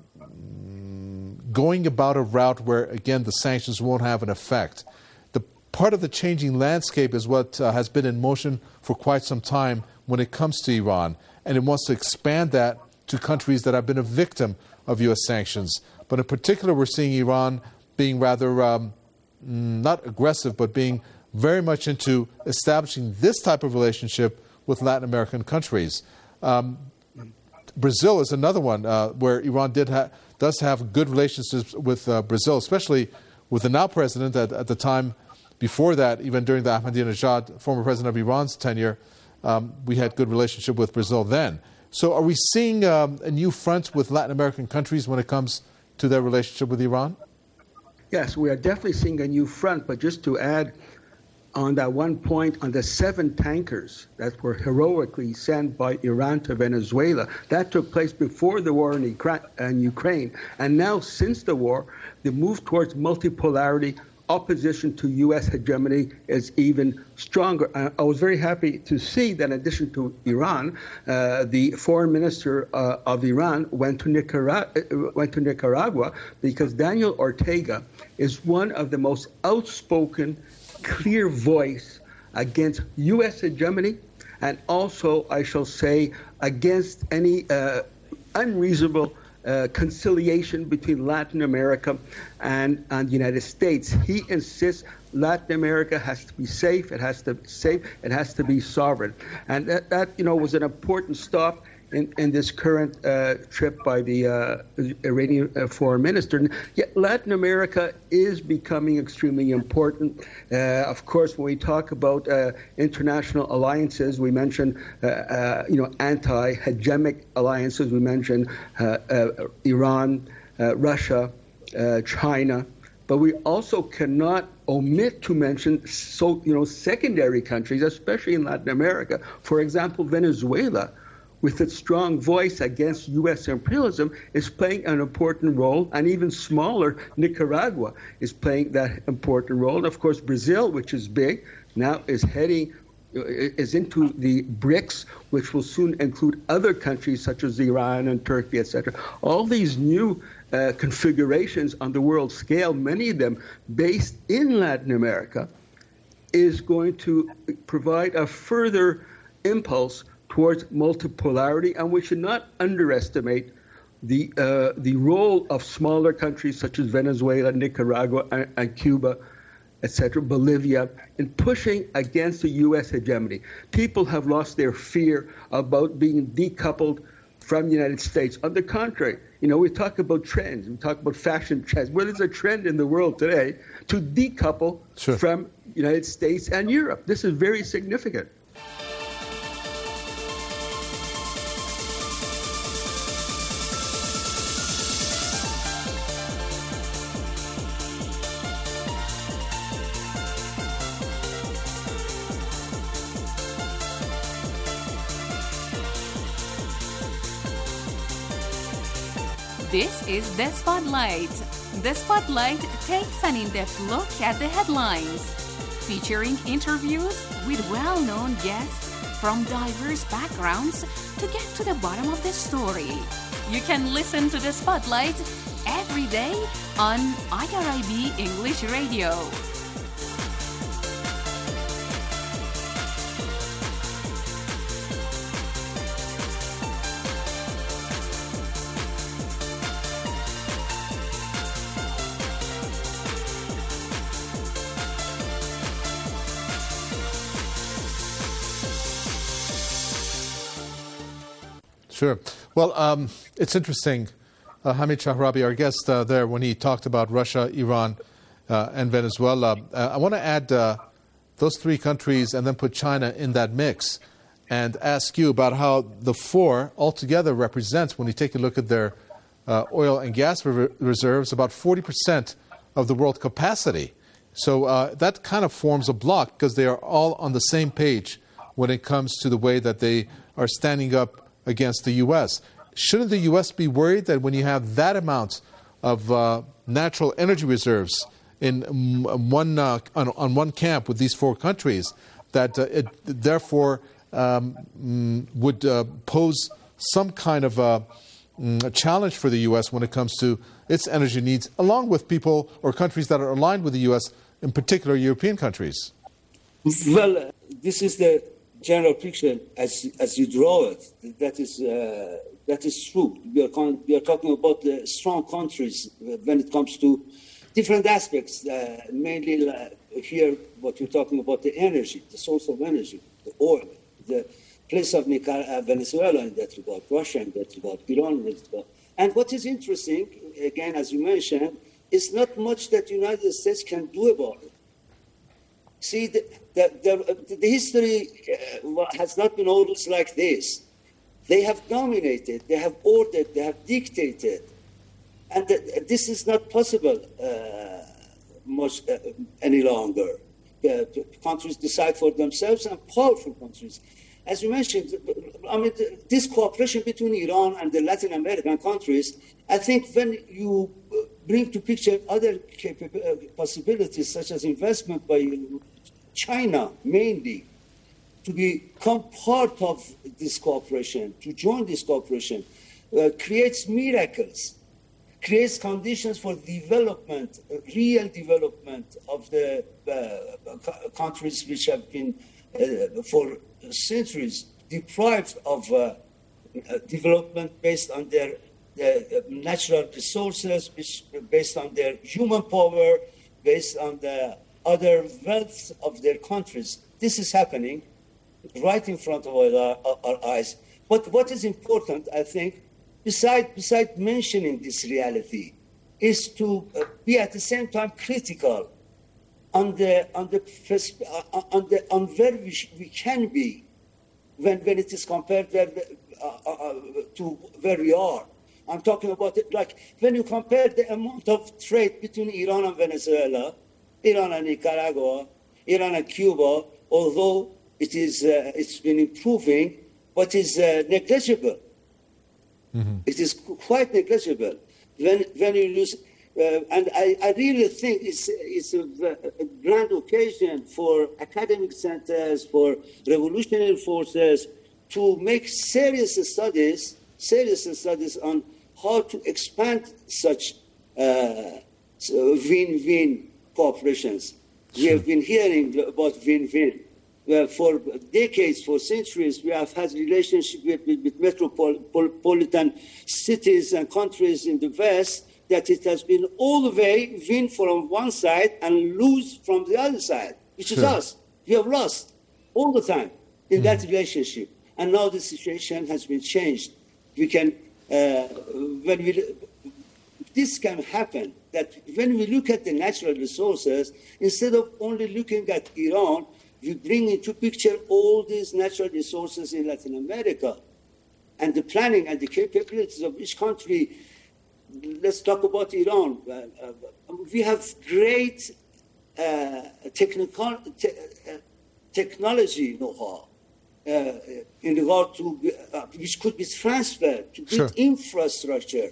going about a route where, again, the sanctions won't have an effect. The part of the changing landscape is what uh, has been in motion for quite some time when it comes to Iran, and it wants to expand that to countries that have been a victim of U S sanctions. But in particular, we're seeing Iran being rather um, not aggressive, but being very much into establishing this type of relationship with Latin American countries. Um, Brazil is another one uh, where Iran did ha- does have good relationships with uh, Brazil, especially with the now president. At, at the time before that, even during the Ahmadinejad, former president of Iran's tenure, um, we had good relationship with Brazil then. So are we seeing um, a new front with Latin American countries when it comes to their relationship with Iran?
Yes, we are definitely seeing a new front, but just to add on that one point, on the seven tankers that were heroically sent by Iran to Venezuela, that took place before the war in Ukraine. And now, since the war, the move towards multipolarity, opposition to U S hegemony is even stronger. I was very happy to see that in addition to Iran, uh, the foreign minister uh, of Iran went to, Nicaragua, went to Nicaragua because Daniel Ortega is one of the most outspoken, clear voice against U S hegemony, and also, I shall say, against any uh, unreasonable uh, conciliation between Latin America and, and the United States. He insists Latin America has to be safe, it has to be safe, it has to be sovereign. And that, that you know, was an important stop in, in this current uh, trip by the uh, Iranian uh, foreign minister. And yet Latin America is becoming extremely important. Uh, of course, when we talk about uh, international alliances, we mention uh, uh, you know, anti-hegemonic alliances. We mention uh, uh, Iran, uh, Russia, uh, China. But we also cannot omit to mention so you know secondary countries, especially in Latin America. For example, Venezuela, with its strong voice against U S imperialism, is playing an important role, and even smaller, Nicaragua is playing that important role. And of course, Brazil, which is big, now is heading, is into the BRICS, which will soon include other countries such as Iran and Turkey, et cetera. All these new uh, configurations on the world scale, many of them based in Latin America, is going to provide a further impulse towards multipolarity, and we should not underestimate the uh, the role of smaller countries such as Venezuela, Nicaragua, and, and Cuba, et cetera, Bolivia, in pushing against the U S hegemony. People have lost their fear about being decoupled from the United States. On the contrary, you know, we talk about trends, we talk about fashion trends. Well, there's a trend in the world today to decouple sure. from the United States and Europe. This is very significant.
This is The Spotlight. The Spotlight takes an in-depth look at the headlines, featuring interviews with well-known guests from diverse backgrounds to get to the bottom of the story. You can listen to The Spotlight every day on I R I B English Radio.
Sure. Well, um, it's interesting. Uh, Hamid Shahrabi, our guest uh, there, when he talked about Russia, Iran, uh, and Venezuela, uh, I want to add uh, those three countries and then put China in that mix and ask you about how the four altogether represents, when you take a look at their uh, oil and gas re- reserves, about forty percent of the world capacity. So uh, that kind of forms a block because they are all on the same page when it comes to the way that they are standing up against the U S. Shouldn't the U S be worried that when you have that amount of uh, natural energy reserves in one uh, on, on one camp with these four countries, that uh, it therefore um, mm, would uh, pose some kind of a, mm, a challenge for the U S when it comes to its energy needs, along with people or countries that are aligned with the U S, in particular European countries?
Well, uh, this is the general picture as as you draw it. That is uh, that is true. We are con- we are talking about the strong countries when it comes to different aspects. Uh, mainly uh, here, what you're talking about, the energy, the source of energy, the oil, the place of Nicaragua, Venezuela in that regard, Russia in that regard, Iran in that regard. And what is interesting, again, as you mentioned, is not much that the United States can do about it. See, the, the, the, the history uh, has not been always like this. They have dominated, they have ordered, they have dictated. And the, this is not possible uh, much uh, any longer. Uh, countries decide for themselves, and powerful countries. As you mentioned, I mean, this cooperation between Iran and the Latin American countries, I think when you bring to picture other possibilities, such as investment by China, mainly, to become part of this cooperation, to join this cooperation, uh, creates miracles, creates conditions for development, uh, real development of the uh, countries which have been, uh, for centuries, deprived of uh, uh, development based on their uh, natural resources, based on their human power, based on the other wealth of their countries. This is happening right in front of our, our eyes. But what is important, I think, besides beside mentioning this reality, is to uh, be at the same time critical on the on the uh, on the on where we, sh- we can be when when it is compared where, uh, uh, to where we are. I'm talking about it like when you compare the amount of trade between Iran and Venezuela, Iran and Nicaragua, Iran and Cuba, although it is uh, it's been improving, but is uh, negligible. Mm-hmm. It is quite negligible. When when you lose, uh, and I, I really think it's it's a, a grand occasion for academic centers, for revolutionary forces to make serious studies, serious studies on how to expand such uh, win-win cooperations. Sure. We have been hearing about win-win. Uh, for decades, for centuries, we have had relationship with, with, with metropolitan cities and countries in the West that it has been all the way win from one side and lose from the other side, which sure. is us. We have lost all the time in mm. that relationship. And now the situation has been changed. We can, uh, when we, this can happen, that when we look at the natural resources, instead of only looking at Iran, we bring into picture all these natural resources in Latin America and the planning and the capabilities of each country. Let's talk about Iran. Uh, uh, we have great uh, technical, te- uh, technology know-how uh, in regard to, uh, which could be transferred to build sure. infrastructure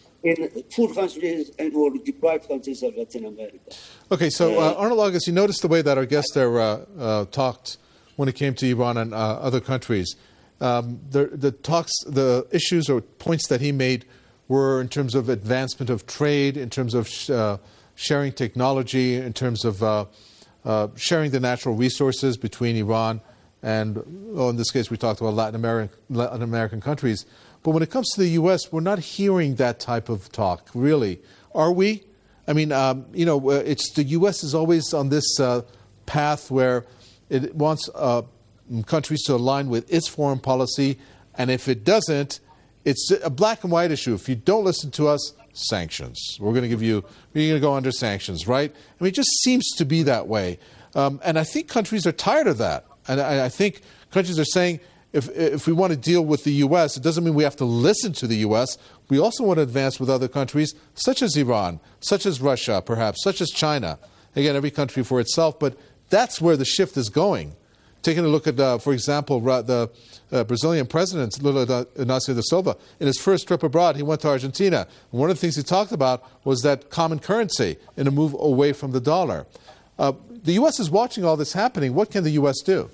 in poor countries and or deprived countries of Latin America.
Okay, so uh, Arnold August, you noticed the way that our guest there uh, uh, talked when it came to Iran and uh, other countries. Um, the, the talks, the issues or points that he made were in terms of advancement of trade, in terms of sh- uh, sharing technology, in terms of uh, uh, sharing the natural resources between Iran and, well, in this case, we talked about Latin American, Latin American countries. But when it comes to the U S, we're not hearing that type of talk, really. Are we? I mean, um, you know, it's the U S is always on this uh, path where it wants uh, countries to align with its foreign policy, and if it doesn't, it's a black and white issue. If you don't listen to us, sanctions. We're going to give you, you're going to go under sanctions, right? I mean, it just seems to be that way. Um, and I think countries are tired of that. And I, I think countries are saying, If if we want to deal with the U S, it doesn't mean we have to listen to the U S. We also want to advance with other countries, such as Iran, such as Russia, perhaps, such as China. Again, every country for itself, but that's where the shift is going. Taking a look at, uh, for example, the uh, Brazilian president, Lula Inácio da Silva, in his first trip abroad, he went to Argentina. And one of the things he talked about was that common currency in a move away from the dollar. Uh, the U S is watching all this happening. What can the U S do?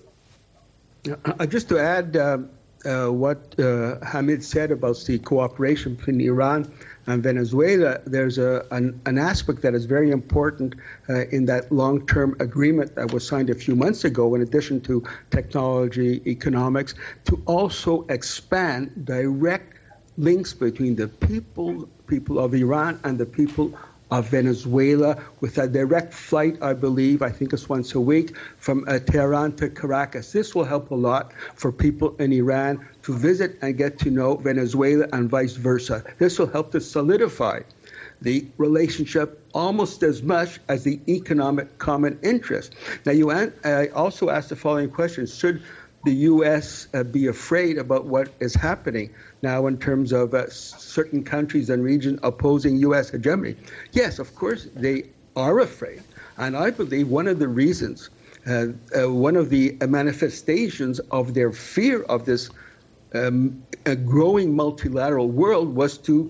Uh, just to add uh, uh, what uh, Hamid said about the cooperation between Iran and Venezuela, there's a, an, an aspect that is very important uh, in that long-term agreement that was signed a few months ago, in addition to technology, economics, to also expand direct links between the people, people of Iran and the people of Venezuela, with a direct flight, I believe, I think it's once a week, from uh, Tehran to Caracas. This will help a lot for people in Iran to visit and get to know Venezuela and vice versa. This will help to solidify the relationship almost as much as the economic common interest. Now, you an- I also asked the following question: should the U S uh, be afraid about what is happening now in terms of uh, certain countries and regions opposing U S hegemony? Yes, of course, they are afraid. And I believe one of the reasons, uh, uh, one of the manifestations of their fear of this um, a growing multilateral world was to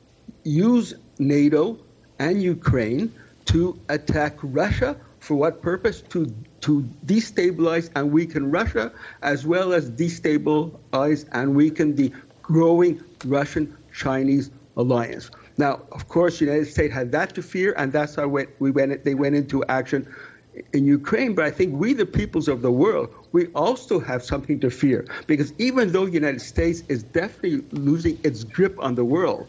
use NATO and Ukraine to attack Russia. For what purpose? To to destabilize and weaken Russia, as well as destabilize and weaken the growing Russian-Chinese alliance. Now, of course, the United States had that to fear, and that's how we went. They went into action in Ukraine. But I think we, the peoples of the world, we also have something to fear, because even though the United States is definitely losing its grip on the world,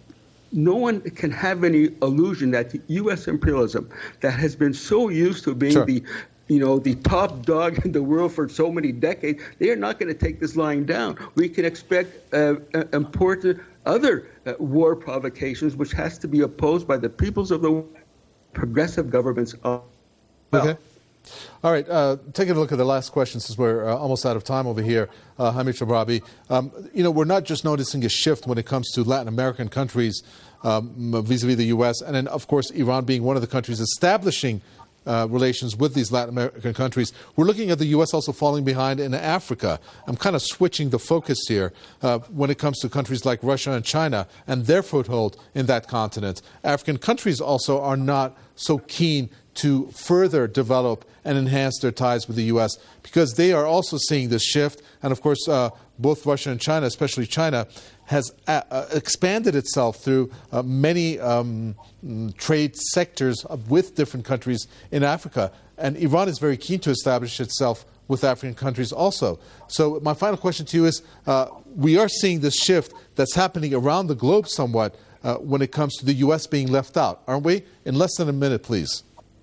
no one can have any illusion that the U S imperialism that has been so used to being sure. the, you know, the top dog in the world for so many decades, they are not going to take this lying down. We can expect uh, uh, important other uh, war provocations, which has to be opposed by the peoples of the progressive governments. Of, well.
Okay. All right, uh, taking a look at the last question, since we're uh, almost out of time over here, uh, Hamid Chabrabi. Um, you know, we're not just noticing a shift when it comes to Latin American countries um, vis-a-vis the U S, and then, of course, Iran being one of the countries establishing uh, relations with these Latin American countries. We're looking at the U S also falling behind in Africa. I'm kind of switching the focus here uh, when it comes to countries like Russia and China and their foothold in that continent. African countries also are not so keen to further develop and enhance their ties with the U S, because they are also seeing this shift. And of course, uh, both Russia and China, especially China, has uh, uh, expanded itself through uh, many um, trade sectors with different countries in Africa. And Iran is very keen to establish itself with African countries also. So my final question to you is, uh, we are seeing this shift that's happening around the globe somewhat uh, when it comes to the U S being left out, aren't we? In less than a minute, please.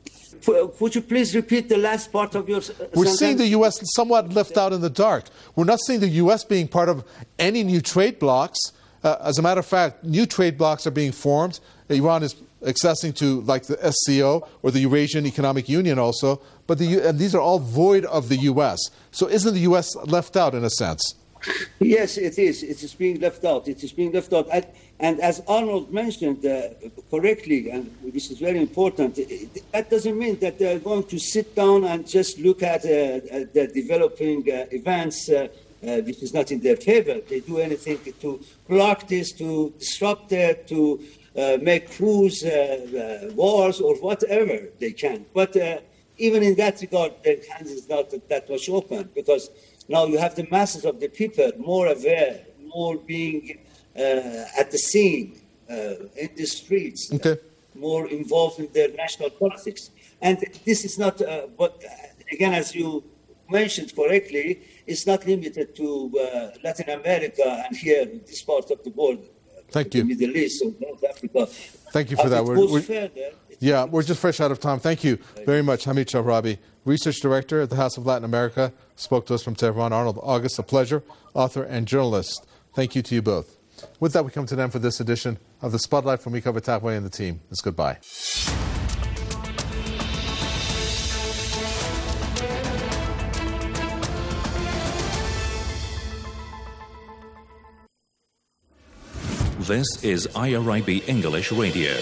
Would you please repeat the last part of your sentence?
We're seeing the U S somewhat left out in the dark. We're not seeing the U S being part of any new trade blocs. Uh, as a matter of fact, new trade blocs are being formed. Iran is accessing to, like, the S C O or the Eurasian Economic Union also. But the, and these are all void of the U S. So isn't the U S left out in a sense?
Yes, it is. It is being left out. It is being left out. And, and as Arnold mentioned uh, correctly, and this is very important, that doesn't mean that they're going to sit down and just look at, uh, at the developing uh, events, uh, uh, which is not in their favor. They do anything to block this, to disrupt it, to uh, make coups, uh, uh, wars, or whatever they can. But uh, even in that regard, their hands is not that much open, because now you have the masses of the people more aware, more being uh, at the scene, uh, in the streets,
okay.
uh, more involved in their national politics. And this is not, uh, but again, as you mentioned correctly, it's not limited to uh, Latin America and here in this part of the world.
Thank you.
The Middle East or North Africa.
Thank you for
uh,
that.
It
we're,
goes
we're,
further.
Yeah, we're just fresh out of time. Thank you very much, Hamid Chabrabi, Research Director at the House of Latin America, spoke to us from Tehran. Arnold August, a pleasure, author and journalist. Thank you to you both. With that, we come to the end for this edition of The Spotlight. From me, Cover Tagway and the team. It's goodbye.
This is I R I B English Radio.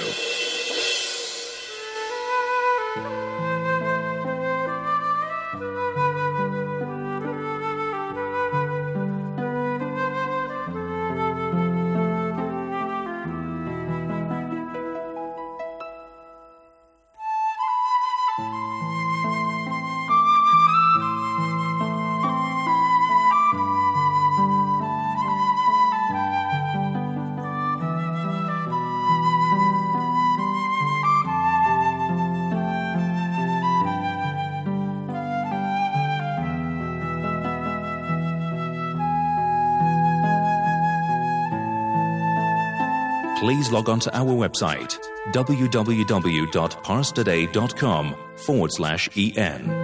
please log on to our website, w w w dot parstoday dot com forward slash en.